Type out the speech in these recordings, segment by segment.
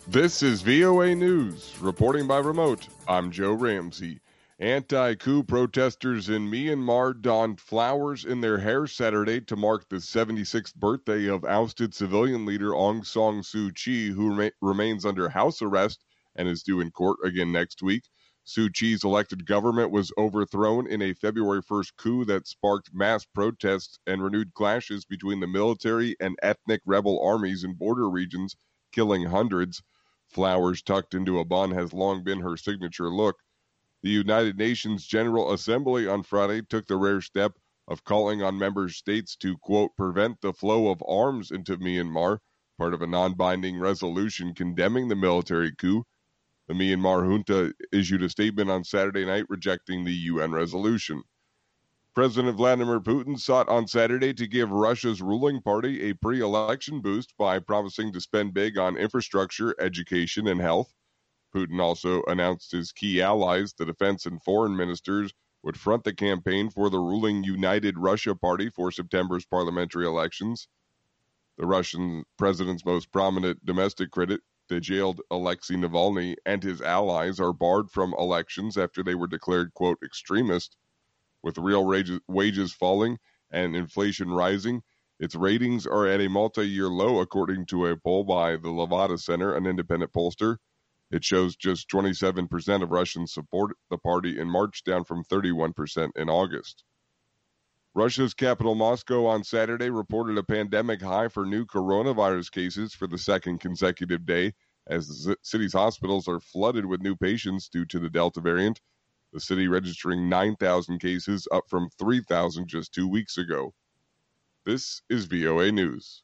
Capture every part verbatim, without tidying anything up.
This is V O A News. Reporting by remote, I'm Joe Ramsey. Anti-coup protesters in Myanmar donned flowers in their hair Saturday to mark the seventy-sixth birthday of ousted civilian leader Aung San Suu Kyi, who rema- remains under house arrest and is due in court again next week. Suu Kyi's elected government was overthrown in a February first coup that sparked mass protests and renewed clashes between the military and ethnic rebel armies in border regions, killing hundreds. Flowers tucked into a bun has long been her signature look. The United Nations General Assembly on Friday took the rare step of calling on member states to, quote, prevent the flow of arms into Myanmar, part of a non-binding resolution condemning the military coup. The Myanmar junta issued a statement on Saturday night rejecting the U N resolution. President Vladimir Putin sought on Saturday to give Russia's ruling party a pre-election boost by promising to spend big on infrastructure, education, and health. Putin also announced his key allies, the defense and foreign ministers, would front the campaign for the ruling United Russia Party for September's parliamentary elections. The Russian president's most prominent domestic critic, the jailed Alexei Navalny, and his allies are barred from elections after they were declared, quote, extremist. With real wages falling and inflation rising, its ratings are at a multi-year low, according to a poll by the Levada Center, an independent pollster. It shows just twenty-seven percent of Russians support the party in March, down from thirty-one percent in August. Russia's capital, Moscow, on Saturday reported a pandemic high for new coronavirus cases for the second consecutive day, as the city's hospitals are flooded with new patients due to the Delta variant. The city registering nine thousand cases, up from three thousand just two weeks ago. This is V O A News.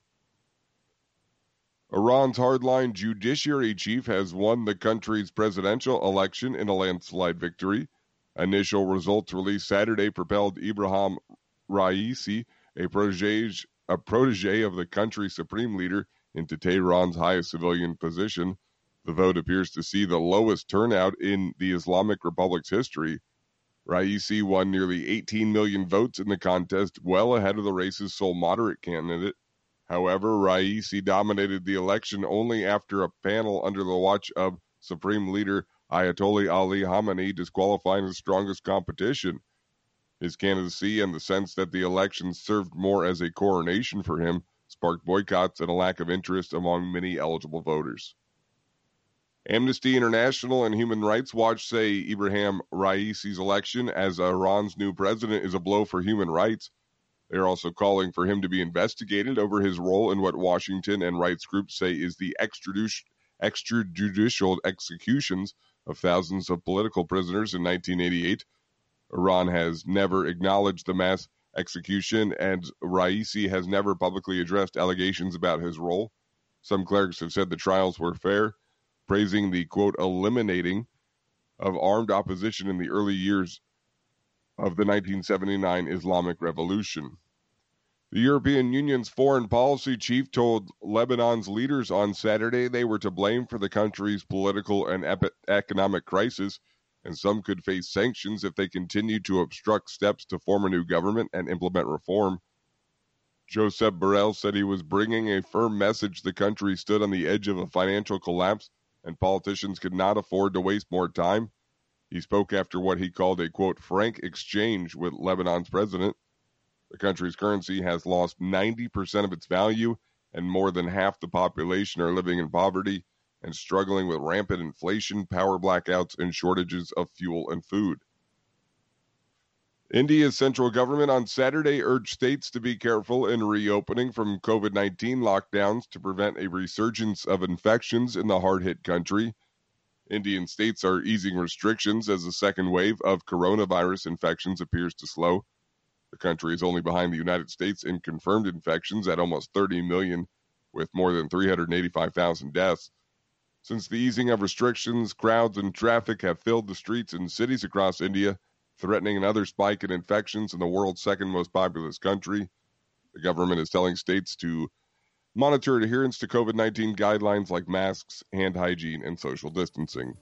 Iran's hardline judiciary chief has won the country's presidential election in a landslide victory. Initial results released Saturday propelled Ibrahim Raisi, a protege, a protege of the country's supreme leader, into Tehran's highest civilian position. The vote appears to see the lowest turnout in the Islamic Republic's history. Raisi won nearly eighteen million votes in the contest, well ahead of the race's sole moderate candidate. However, Raisi dominated the election only after a panel under the watch of Supreme Leader Ayatollah Ali Khamenei disqualifying his strongest competition. His candidacy and the sense that the election served more as a coronation for him sparked boycotts and a lack of interest among many eligible voters. Amnesty International and Human Rights Watch say Ibrahim Raisi's election as Iran's new president is a blow for human rights. They are also calling for him to be investigated over his role in what Washington and rights groups say is the extrajudicial executions of thousands of political prisoners in nineteen eighty-eight. Iran has never acknowledged the mass execution, and Raisi has never publicly addressed allegations about his role. Some clerics have said the trials were fair, praising the, quote, eliminating of armed opposition in the early years of the nineteen seventy-nine Islamic Revolution. The European Union's foreign policy chief told Lebanon's leaders on Saturday they were to blame for the country's political and epi- economic crisis, and some could face sanctions if they continued to obstruct steps to form a new government and implement reform. Josep Borrell said he was bringing a firm message the country stood on the edge of a financial collapse and politicians could not afford to waste more time. He spoke after what he called a, quote, frank exchange with Lebanon's president. The country's currency has lost ninety percent of its value, and more than half the population are living in poverty and struggling with rampant inflation, power blackouts, and shortages of fuel and food. India's central government on Saturday urged states to be careful in reopening from covid nineteen lockdowns to prevent a resurgence of infections in the hard-hit country. Indian states are easing restrictions as the second wave of coronavirus infections appears to slow. The country is only behind the United States in confirmed infections at almost thirty million, with more than three hundred eighty-five thousand deaths. Since the easing of restrictions, crowds and traffic have filled the streets in cities across India, threatening another spike in infections in the world's second most populous country. The government is telling states to monitor adherence to covid nineteen guidelines like masks, hand hygiene, and social distancing.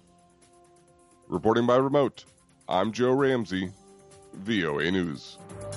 Reporting by remote, I'm Joe Ramsey, V O A News.